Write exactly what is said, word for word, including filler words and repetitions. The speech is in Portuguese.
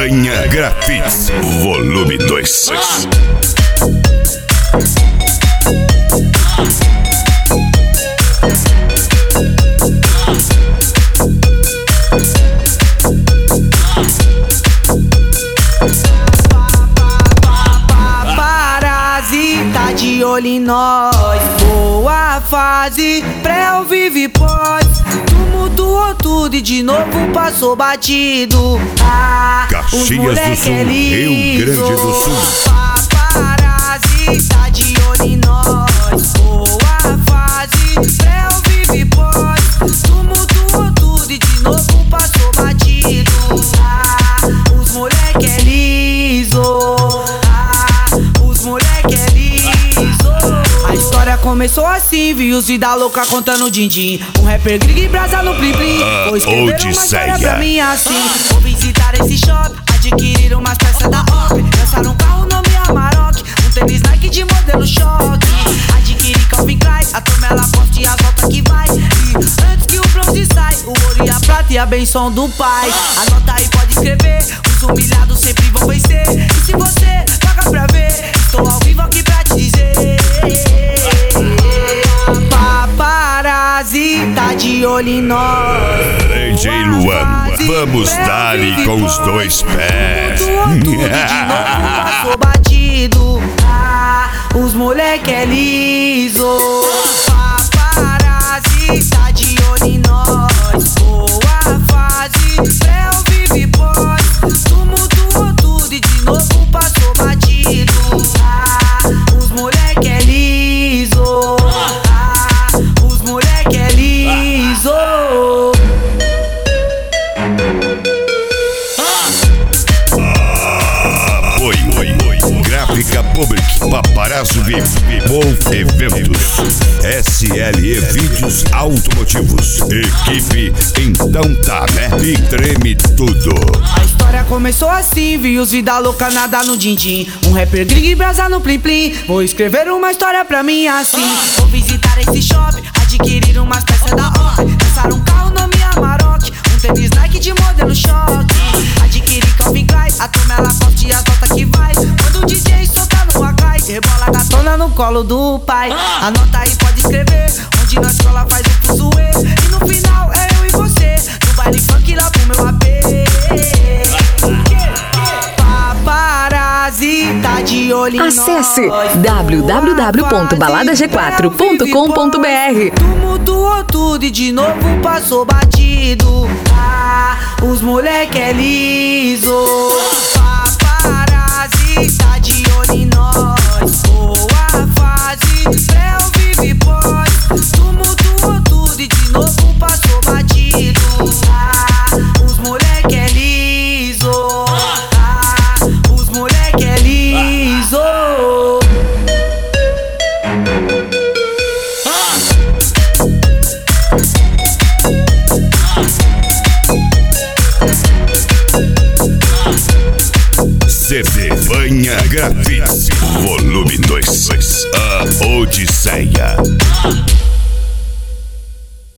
Banha Grafites, volume dois. Parasita de olho em nós, boa fase, pré ou vive pós. Tumultuou tudo e de novo passou batido. Ah, Caxias do Sul, é Rio Grande do Sul. Parasita de olho em nós, boa fase, pré ou vive pós. Tumultuou tudo e de novo passou batido. Ah, os moleque é liso. Ah, os moleque é liso. A história começou assim, vi os vida louca contando din-din. Um rapper grig e brasa no plim-plim. Vou escrever uma história pra mim assim. Vou visitar esse shopping, adquirir umas peças da Op. Lançar um carro nome Amarok, um tênis Nike de modelo choque. Adquirir Calvin Klein, a Tomela Poste e as voltas que vai. E antes que o bronze sai, o ouro e a prata e a benção do pai. Anota aí, pode escrever, os humilhados sempre vão vencer. E se você paga pra ver, estou ao vivo aqui pra te dizer. Parasita de olho em nós, D J Luan, vamos dar-lhe com os dois pés. Tudo de novo passou batido. Ah, os moleque é liso. Parasita de olho em nós, boa fase, pré ou vive pós. Tumultuou tudo e de novo passou batido. Ah, os moleque é liso. Ah, os moleque é liso. Gráfica Public, Paparazzo V I V, Wolf Eventos, S L E Vídeos Automotivos, equipe Então Tá, né? E treme tudo. A história começou assim, vi os vida louca nada no din-din. Um rapper grig e brasa no plim-plim. Vou escrever uma história pra mim assim. Vou visitar esse shopping, adquirir umas peças da Op. Lançar um carro nome Amarok, um tênis Nike de modelo choque. Adquirir Calvin Klein, a Tomela Poste e as voltas que vai. Quando o D J solta no Akai, rebola gatona no colo do pai. Anota aí, pode escrever, onde na escola faz o fuzuê. E no final é eu e você, no baile funk lá pro meu A P. Parasita de olho em nós. Acesse w w w ponto balada g quatro ponto com ponto b r. Tumultuou tudo e de novo passou batido. Ah, os moleque é liso. Parasita de olho em nós, boa fase, pré ou vive pós. Tumultuou tudo e de novo passou batido. Ah, os moleque é liso. Ah, os moleque é liso. C D Banha Grafites, volume dois, a Odisseia.